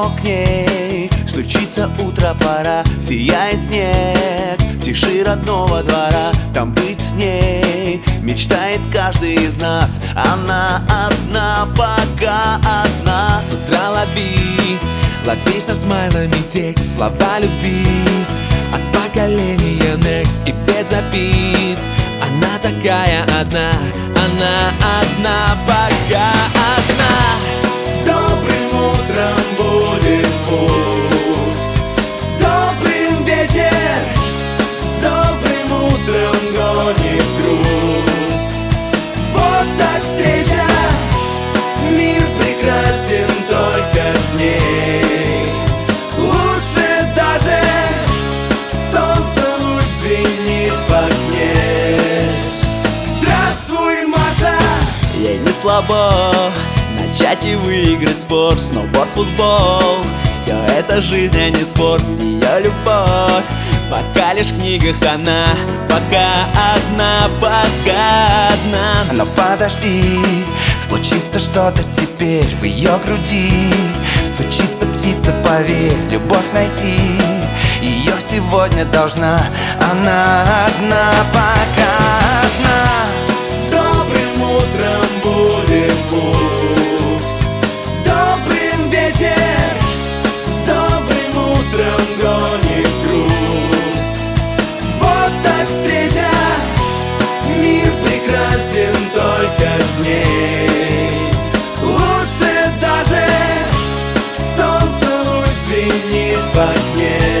к ней. Стучится утро, пора, сияет снег в тиши родного двора. Там быть с ней мечтает каждый из нас. Она одна, пока одна. С утра лови со смайлами текст, слова любви от поколения Next и без обид. Она такая одна, пока одна. С добрым утром будет пусть, добрым вечер, с добрым утром гонит грусть. Вот так встреча, мир прекрасен только с ней. Лучше даже солнце луч звенит в окне. Здравствуй, Маша! Ей не слабо начать и выиграть спорт. Сноуборд, футбол, все это жизнь, а не спорт. Ее любовь пока лишь в книгах она. Пока одна, пока одна. Но подожди, случится что-то теперь в ее груди. Стучится птица, поверь, любовь найти. Ее сегодня должна, она одна, пока одна. С добрым утром будет пусть, добрым вечер, с добрым утром гонит грусть. Вот так встреча, мир прекрасен только с ней. Лучше даже солнце луч звенит в окне.